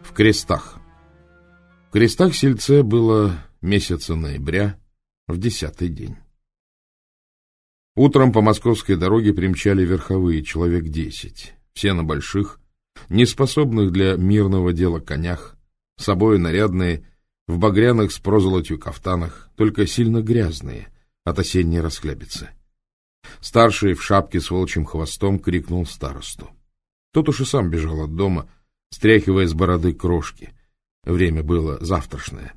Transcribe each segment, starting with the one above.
В Крестах. В Крестах-Сельце было месяца ноября, в 10-й день. Утром по московской дороге примчали верховые, человек 10, все на больших, неспособных для мирного дела конях, с собой нарядные, в багряных с прозолотью кафтанах, только сильно грязные от осенней расхлябицы. Старший в шапке с волчьим хвостом крикнул старосту. Тот уж и сам бежал от дома, стряхивая с бороды крошки. Время было завтрашнее.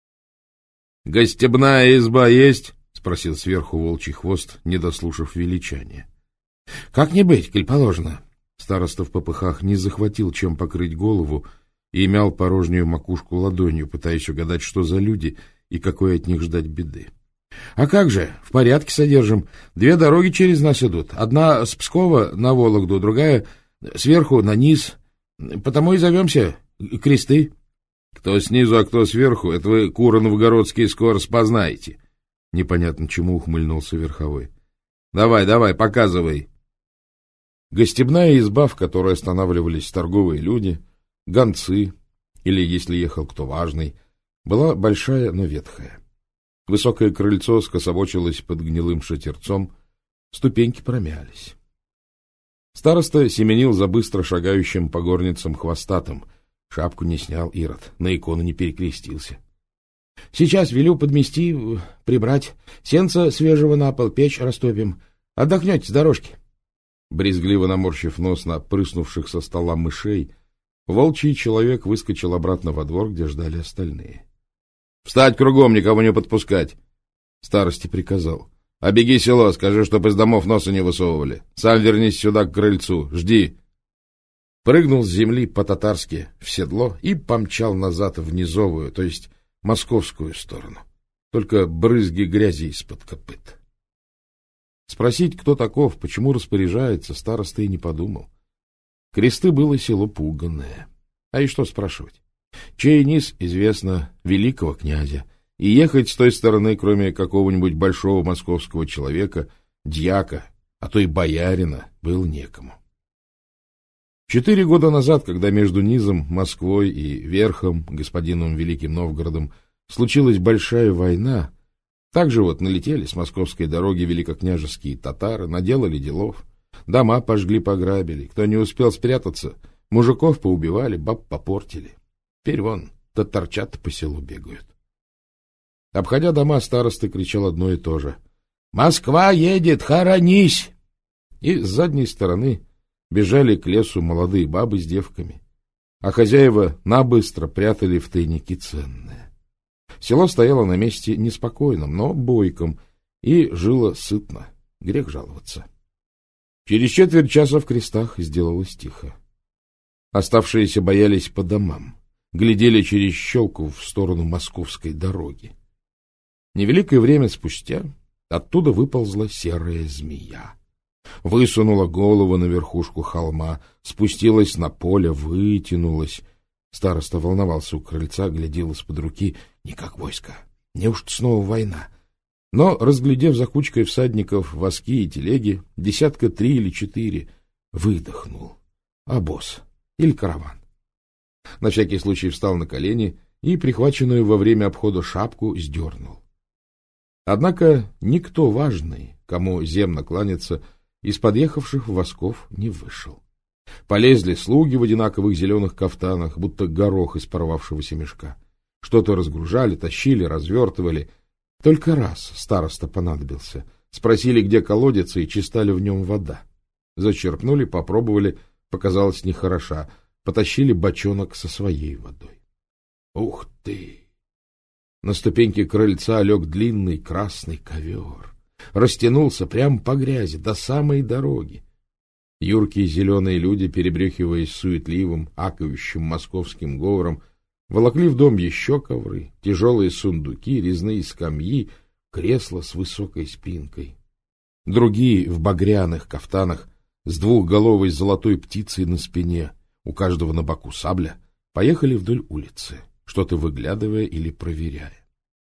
— Гостебная изба есть? — спросил сверху волчий хвост, не дослушав величания. — Как не быть, коль положено. Староста в попыхах не захватил, чем покрыть голову, и мял порожнюю макушку ладонью, пытаясь угадать, что за люди и какой от них ждать беды. — А как же, в порядке содержим. 2 дороги через нас идут. Одна с Пскова на Вологду, другая сверху на низ. Потому и зовемся Кресты. — Кто снизу, а кто сверху, это вы, куры новгородские, скоро спознаете. Непонятно чему ухмыльнулся верховой. — Давай, показывай. Гостебная изба, в которой останавливались торговые люди, гонцы, или, если ехал кто важный, была большая, но ветхая. Высокое крыльцо скособочилось под гнилым шатерцом, ступеньки промялись. Староста семенил за быстро шагающим по горницам хвостатым, шапку не снял Ирод, на икону не перекрестился. — Сейчас велю подмести, прибрать, сенца свежего на пол, печь растопим. Отдохнете с дорожки. Брезгливо наморщив нос на прыснувших со стола мышей, волчий человек выскочил обратно во двор, где ждали остальные. — Встать кругом, никого не подпускать! Старости приказал. — Обеги село, скажи, чтоб из домов носа не высовывали. Сам вернись сюда к крыльцу, жди. Прыгнул с земли по-татарски в седло и помчал назад в низовую, то есть московскую сторону. Только брызги грязи из-под копыт. Спросить, кто таков, почему распоряжается, староста и не подумал. Кресты было село пуганное. А и что спрашивать? Чей низ, известно, великого князя, и ехать с той стороны, кроме какого-нибудь большого московского человека, дьяка, а то и боярина, было некому. 4 года назад, когда между низом, Москвой и верхом, господином Великим Новгородом, случилась большая война, так же вот налетели с московской дороги великокняжеские татары, наделали делов, дома пожгли, пограбили, кто не успел спрятаться, мужиков поубивали, баб попортили. Теперь вон татарчата по селу бегают. Обходя дома, староста кричал одно и то же: «Москва едет, хоронись!» И с задней стороны бежали к лесу молодые бабы с девками, а хозяева набыстро прятали в тайники ценное. Село стояло на месте неспокойном, но бойком, и жило сытно, грех жаловаться. Через четверть часа в Крестах сделалось тихо. Оставшиеся боялись по домам, глядели через щелку в сторону московской дороги. Невеликое время спустя оттуда выползла серая змея. Высунула голову на верхушку холма, спустилась на поле, вытянулась. Староста волновался у крыльца, глядел из-под руки. Не как войско, неужто снова война? Но, разглядев за кучкой всадников воски и телеги, 3 или 4, выдохнул. Обоз или караван. На всякий случай встал на колени и прихваченную во время обхода шапку сдернул. Однако никто важный, кому земно кланяться, из подъехавших восков не вышел. Полезли слуги в одинаковых зеленых кафтанах, будто горох из порвавшегося мешка. Что-то разгружали, тащили, развертывали. Только раз староста понадобился. Спросили, где колодец, и чиста ли в нем вода. Зачерпнули, попробовали, показалось нехороша. Потащили бочонок со своей водой. Ух ты! На ступеньке крыльца лег длинный красный ковер. Растянулся прямо по грязи, до самой дороги. Юркие зеленые люди, перебрехиваясь суетливым, акающим московским говором, волокли в дом еще ковры, тяжелые сундуки, резные скамьи, кресла с высокой спинкой. Другие в багряных кафтанах, с двухголовой золотой птицей на спине, у каждого на боку сабля, поехали вдоль улицы, что-то выглядывая или проверяя.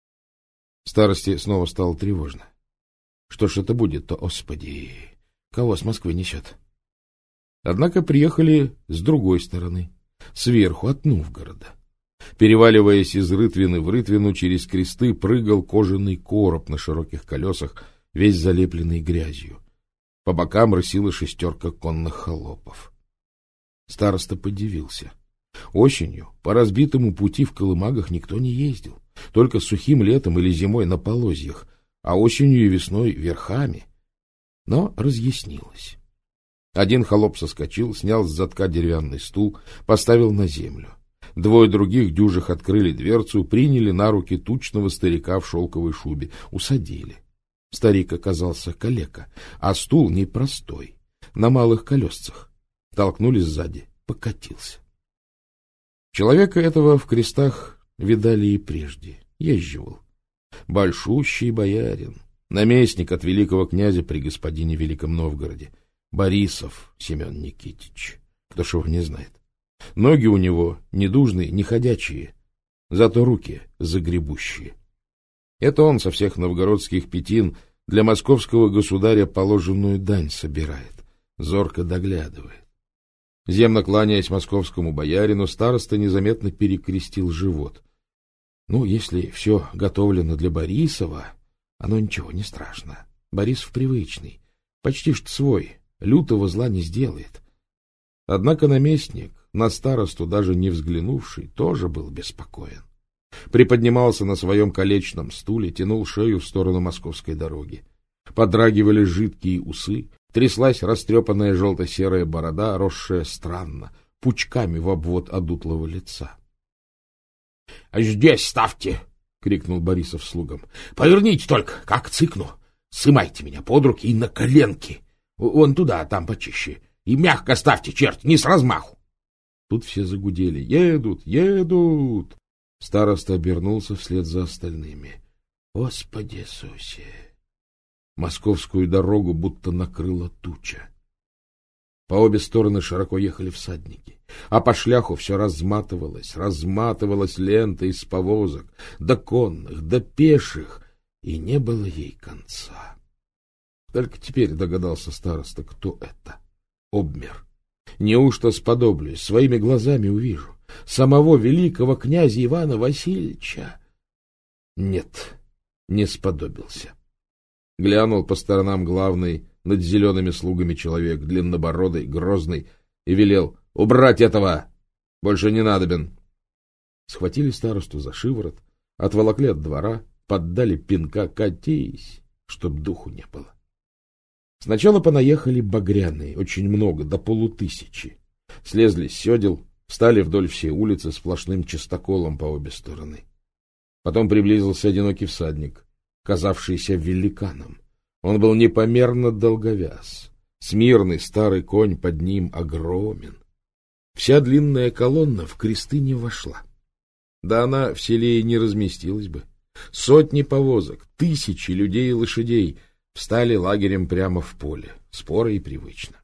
Старости снова стало тревожно. Что ж это будет-то, Господи? Кого с Москвы несет? Однако приехали с другой стороны. сверху от Новгорода. Переваливаясь из рытвины в рытвину, через кресты прыгал кожаный короб на широких колесах, весь залепленный грязью. По бокам рысила 6 конных холопов. Староста подивился. Осенью по разбитому пути в Колымагах никто не ездил, только сухим летом или зимой на полозьях, а осенью и весной верхами. Но разъяснилось. Один холоп соскочил, снял с задка деревянный стул, поставил на землю. 2 других дюжих открыли дверцу, приняли на руки тучного старика в шелковой шубе, усадили. Старик оказался калека, а стул непростой, на малых колесцах. Толкнули сзади, покатился. Человека этого в крестах видали и прежде, езживал. Большущий боярин, наместник от великого князя при господине Великом Новгороде, Борисов Семен Никитич, кто ж его не знает. Ноги у него недужные, не ходячие, зато руки загребущие. Это он со всех новгородских пятин для московского государя положенную дань собирает, зорко доглядывает. Земно кланяясь московскому боярину, староста незаметно перекрестил живот. Ну, если все готовлено для Борисова, оно ничего не страшно. Борисов привычный, почти что свой, лютого зла не сделает. Однако наместник, на старосту даже не взглянувший, тоже был беспокоен. Приподнимался на своем колечном стуле, тянул шею в сторону московской дороги. Подрагивали жидкие усы, тряслась растрепанная желто-серая борода, росшая странно, пучками в обвод одутлого лица. — Здесь ставьте! — крикнул Борисов слугам. — Поверните только, как цыкну. Сымайте меня под руки и на коленки. Вон туда, там почище. И мягко ставьте, черт, не с размаху. Тут все загудели. Едут, едут! Староста обернулся вслед за остальными. Господи Иисусе! Московскую дорогу будто накрыла туча. По обе стороны широко ехали всадники, а по шляху все разматывалась лента из повозок, до конных, до пеших, и не было ей конца. Только теперь догадался староста, кто это. Обмер. Неужто сподоблюсь, своими глазами увижу самого великого князя Ивана Васильевича? Нет, не сподобился. Глянул по сторонам главный, над зелеными слугами человек, длиннобородый, грозный, и велел: «Убрать этого! Больше не надобен!» Схватили старосту за шиворот, отволокли от двора, поддали пинка: «Катись!», чтоб духу не было. Сначала понаехали багряные, очень много, до 500. Слезли с седел, встали вдоль всей улицы сплошным чистоколом по обе стороны. Потом приблизился одинокий всадник, казавшийся великаном. Он был непомерно долговяз. Смирный старый конь под ним огромен. Вся длинная колонна в кресты не вошла. Да она в селе и не разместилась бы. Сотни повозок, 1000 людей и лошадей встали лагерем прямо в поле, споро и привычно.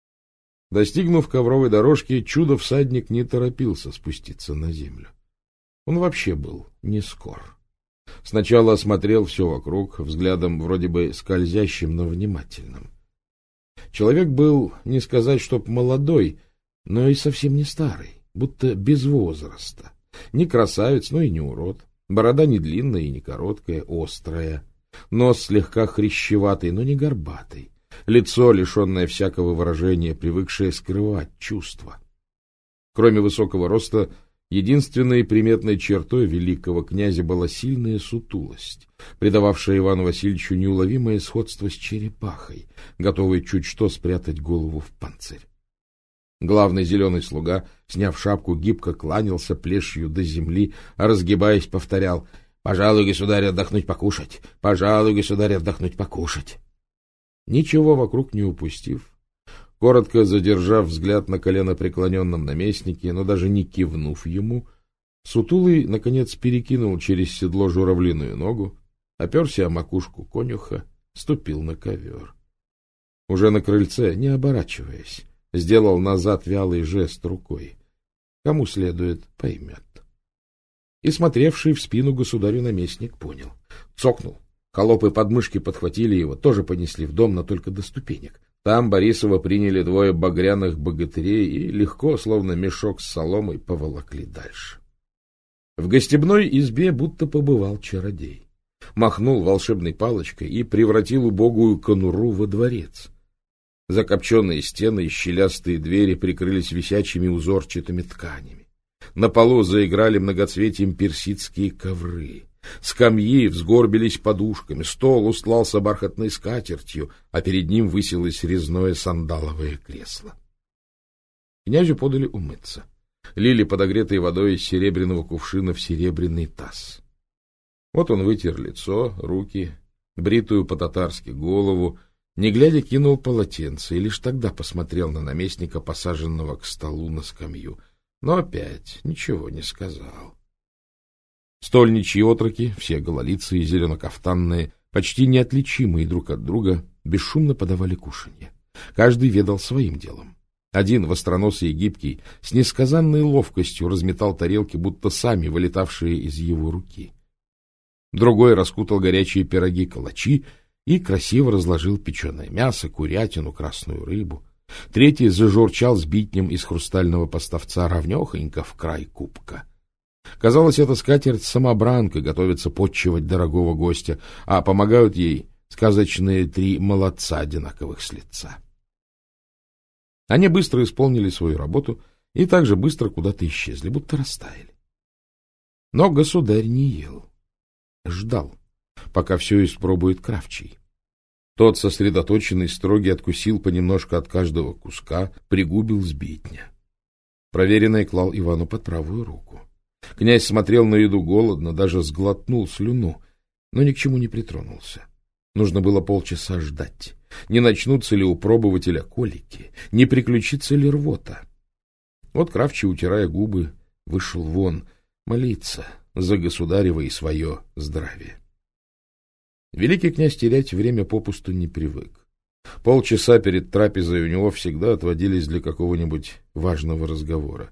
Достигнув ковровой дорожки, чудо-всадник не торопился спуститься на землю. Он вообще был не скор. Сначала осмотрел все вокруг, взглядом вроде бы скользящим, но внимательным. Человек был, не сказать, чтоб молодой, но и совсем не старый, будто без возраста. Не красавец, но и не урод. Борода не длинная и не короткая, острая. Нос слегка хрящеватый, но не горбатый. Лицо, лишенное всякого выражения, привыкшее скрывать чувства. Кроме высокого роста, единственной приметной чертой великого князя была сильная сутулость, придававшая Ивану Васильевичу неуловимое сходство с черепахой, готовой чуть что спрятать голову в панцирь. Главный зеленый слуга, сняв шапку, гибко кланялся плешью до земли, а разгибаясь, повторял: «Пожалуй, государь, отдохнуть покушать! Пожалуй, государь, отдохнуть покушать!» Ничего вокруг не упустив, коротко задержав взгляд на коленопреклоненном наместнике, но даже не кивнув ему, сутулый, наконец, перекинул через седло журавлиную ногу, оперся о макушку конюха, ступил на ковер. Уже на крыльце, не оборачиваясь, сделал назад вялый жест рукой. Кому следует, поймет. И смотревший в спину государю наместник понял. Цокнул. Холопы подмышки подхватили его, тоже понесли в дом, но только до ступенек. Там Борисова приняли двое багряных богатырей и легко, словно мешок с соломой, поволокли дальше. В гостебной избе будто побывал чародей. Махнул волшебной палочкой и превратил убогую конуру во дворец. Закопченные стены и щелястые двери прикрылись висячими узорчатыми тканями. На полу заиграли многоцветием персидские ковры. Скамьи взгорбились подушками, стол устлался бархатной скатертью, а перед ним высилось резное сандаловое кресло. Князю подали умыться. Лили подогретой водой из серебряного кувшина в серебряный таз. Вот он вытер лицо, руки, бритую по-татарски голову, не глядя кинул полотенце и лишь тогда посмотрел на наместника, посаженного к столу на скамью. Но опять ничего не сказал. Стольничьи отроки, все гололицые и зеленокафтанные, почти неотличимые друг от друга, бесшумно подавали кушанье. Каждый ведал своим делом. Один, востроносый и гибкий, с несказанной ловкостью разметал тарелки, будто сами вылетавшие из его руки. Другой раскутал горячие пироги-калачи и красиво разложил печеное мясо, курятину, красную рыбу. Третий зажурчал сбитнем из хрустального поставца равнехонько в край кубка. Казалось, эта скатерть-самобранка готовится подчивать дорогого гостя, а помогают ей сказочные три молодца одинаковых с лица. Они быстро исполнили свою работу и также быстро куда-то исчезли, будто растаяли. Но государь не ел. Ждал, пока все испробует Кравчий. Тот, сосредоточенный, строгий, откусил понемножку от каждого куска, пригубил сбитня. Проверенное клал Ивану под правую руку. Князь смотрел на еду голодно, даже сглотнул слюну, но ни к чему не притронулся. Нужно было полчаса ждать. Не начнутся ли у пробователя колики, не приключится ли рвота. Вот Кравчий, утирая губы, вышел вон молиться за государево и свое здравие. Великий князь терять время попусту не привык. Полчаса перед трапезой у него всегда отводились для какого-нибудь важного разговора.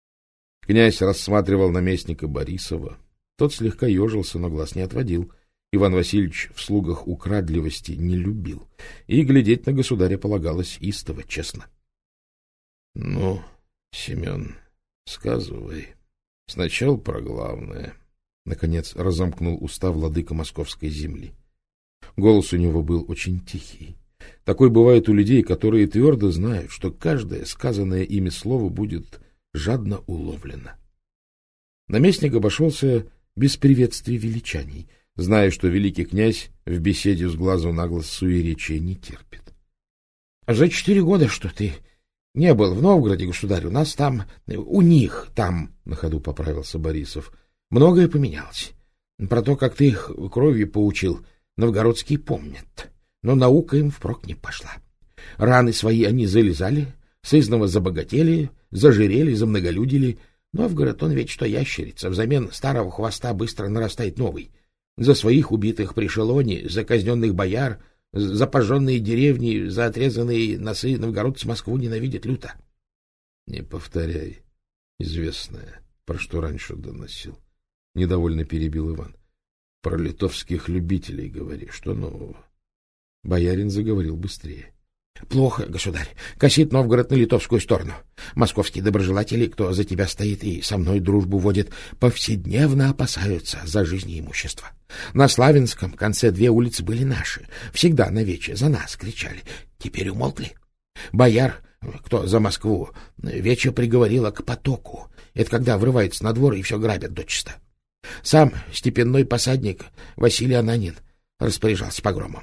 Князь рассматривал наместника Борисова. Тот слегка ежился, но глаз не отводил. Иван Васильевич в слугах украдливости не любил, и глядеть на государя полагалось истово, честно. — Ну, Семен, сказывай. Сначала про главное. Наконец разомкнул уста владыка московской земли. Голос у него был очень тихий. Такой бывает у людей, которые твердо знают, что каждое сказанное ими слово будет жадно уловлено. Наместник обошелся без приветствий величаний, зная, что великий князь в беседе с глазу на глаз суеречия не терпит. — За 4 года, что ты не был в Новгороде, государь, у нас там, у них там, — на ходу поправился Борисов, — многое поменялось. Про то, как ты их кровью поучил, новгородские помнят, но наука им впрок не пошла. Раны свои они залезали, сызнова забогатели, зажирели, замноголюдили. Новгород, он ведь что ящерица, взамен старого хвоста быстро нарастает новый. За своих убитых при Шелоне, за казненных бояр, за пожженные деревни, за отрезанные носы новгородцы Москву ненавидят люто. — Не повторяй известное, про что раньше доносил. Недовольно перебил Иван. — Про литовских любителей говори, что нового? Боярин заговорил быстрее. — Плохо, государь. Косит Новгород на литовскую сторону. Московские доброжелатели, кто за тебя стоит и со мной дружбу водит, повседневно опасаются за жизнь и имущество. На Славянском конце 2 улицы были наши. Всегда на вече за нас кричали. Теперь умолкли. Бояр, кто за Москву, вече приговорила к потоку. Это когда врываются на двор и все грабят дочисто. Сам степенной посадник Василий Ананин распоряжался погромом.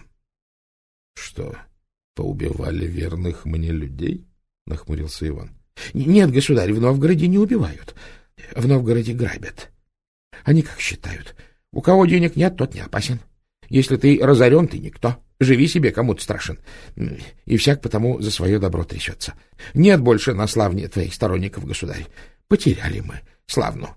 — Что, поубивали верных мне людей? — нахмурился Иван. — Нет, государь, в Новгороде не убивают. В Новгороде грабят. Они как считают. У кого денег нет, тот не опасен. Если ты разорен, ты никто. Живи себе, кому-то страшен. И всяк потому за свое добро трясется. Нет больше на славне твоих сторонников, государь. Потеряли мы славну.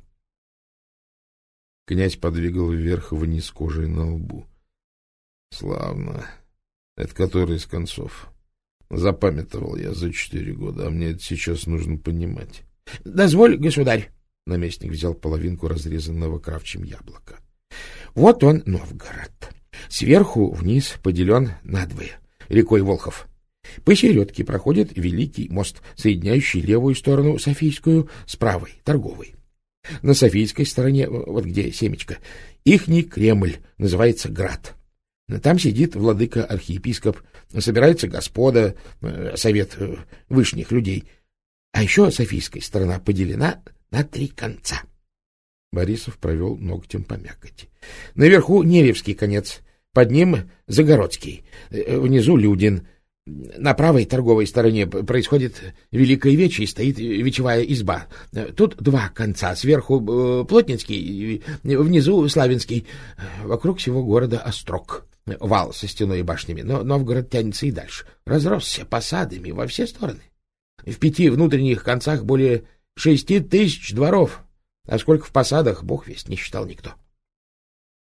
Князь подвигал вверх-вниз кожей на лбу. — Славно. Это который из концов? Запамятовал я за 4 года, а мне это сейчас нужно понимать. — Дозволь, государь. Наместник взял половинку разрезанного Кравчим яблока. — Вот он, Новгород. Сверху вниз поделен надвое, рекой Волхов. Посередке проходит Великий мост, соединяющий левую сторону Софийскую с правой, торговой. На Софийской стороне, вот где семечко, ихний Кремль, называется Град. Там сидит владыка-архиепископ, собирается господа, совет вышних людей. А еще Софийская сторона поделена на 3 конца. Борисов провел ногтем по мякоти. Наверху Неревский конец, под ним Загородский, внизу Людин. На правой торговой стороне происходит Великое Вече и стоит вечевая изба. Тут 2 конца, сверху Плотницкий, внизу Славянский. Вокруг всего города острог, вал со стеной и башнями, но Новгород тянется и дальше. Разросся посадами во все стороны. В 5 внутренних концах более 6000 дворов, а сколько в посадах, бог весть, не считал никто.